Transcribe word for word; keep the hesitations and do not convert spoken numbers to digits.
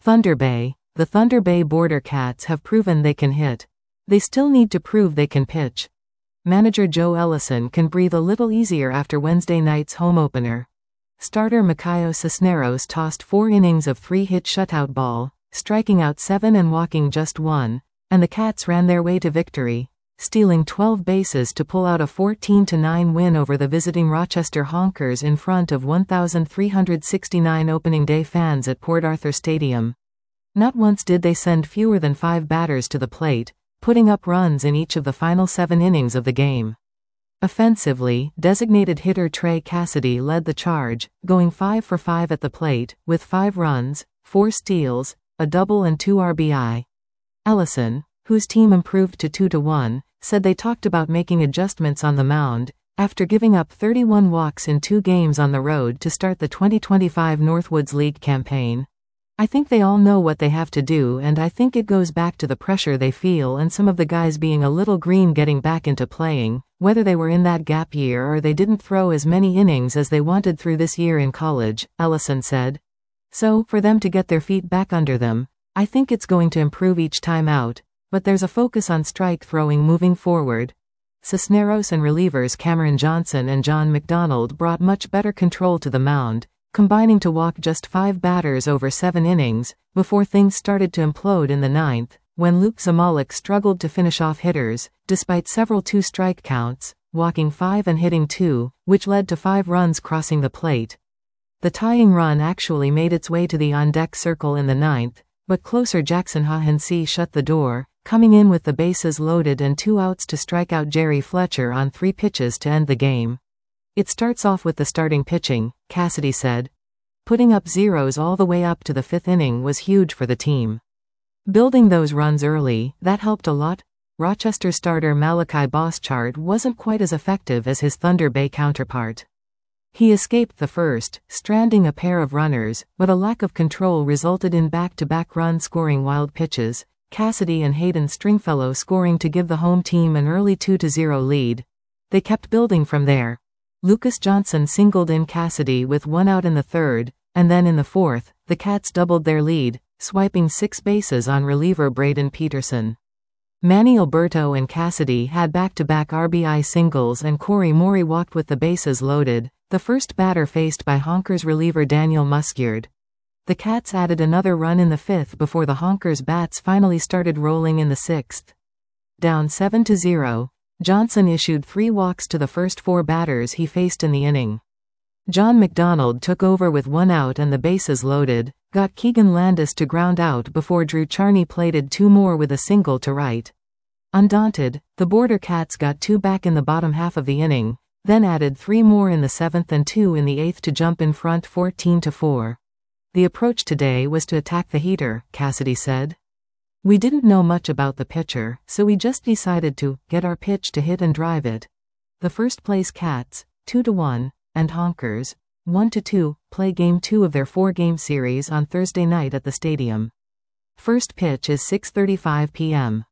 Thunder Bay. The Thunder Bay Border Cats have proven they can hit. They still need to prove they can pitch. Manager Joe Ellison can breathe a little easier after Wednesday night's home opener. Starter Mikayo Cisneros tossed four innings of three-hit shutout ball, striking out seven and walking just one, and the Cats ran their way to victory, stealing twelve bases to pull out a fourteen to nine win over the visiting Rochester Honkers in front of one thousand three hundred sixty-nine opening day fans at Port Arthur Stadium. Not once did they send fewer than five batters to the plate, putting up runs in each of the final seven innings of the game. Offensively, designated hitter Trey Cassidy led the charge, going five for five at the plate, with five runs, four steals, a double and two R B I. Ellison, whose team improved to two to one, said they talked about making adjustments on the mound, after giving up thirty-one walks in two games on the road to start the twenty twenty-five Northwoods League campaign. I think they all know what they have to do, and I think it goes back to the pressure they feel and some of the guys being a little green getting back into playing, whether they were in that gap year or they didn't throw as many innings as they wanted through this year in college, Ellison said. So, for them to get their feet back under them, I think it's going to improve each time out, but there's a focus on strike throwing moving forward. Cisneros and relievers Cameron Johnson and John McDonald brought much better control to the mound, combining to walk just five batters over seven innings, before things started to implode in the ninth, when Luke Zamalik struggled to finish off hitters, despite several two-strike counts, walking five and hitting two, which led to five runs crossing the plate. The tying run actually made its way to the on-deck circle in the ninth, but closer Jackson Hahensi shut the door, coming in with the bases loaded and two outs to strike out Jerry Fletcher on three pitches to end the game. It starts off with the starting pitching, Cassidy said. Putting up zeros all the way up to the fifth inning was huge for the team. Building those runs early, that helped a lot. Rochester starter Malachi Boschart wasn't quite as effective as his Thunder Bay counterpart. He escaped the first, stranding a pair of runners, but a lack of control resulted in back-to-back run-scoring wild pitches, Cassidy and Hayden Stringfellow scoring to give the home team an early two to zero lead. They kept building from there. Lucas Johnson singled in Cassidy with one out in the third, and then in the fourth, the Cats doubled their lead, swiping six bases on reliever Braden Peterson. Manny Alberto and Cassidy had back-to-back R B I singles and Corey Morey walked with the bases loaded, the first batter faced by Honkers reliever Daniel Muskyard. The Cats added another run in the fifth before the Honkers bats finally started rolling in the sixth. Down seven to zero. Johnson issued three walks to the first four batters he faced in the inning. John McDonald took over with one out and the bases loaded, got Keegan Landis to ground out before Drew Charney plated two more with a single to right. Undaunted, the Border Cats got two back in the bottom half of the inning, then added three more in the seventh and two in the eighth to jump in front fourteen to four. The approach today was to attack the heater, Cassidy said. We didn't know much about the pitcher, so we just decided to get our pitch to hit and drive it. The first place Cats, two to one, and Honkers, one to two, play game two of their four-game series on Thursday night at the stadium. First pitch is six thirty-five p m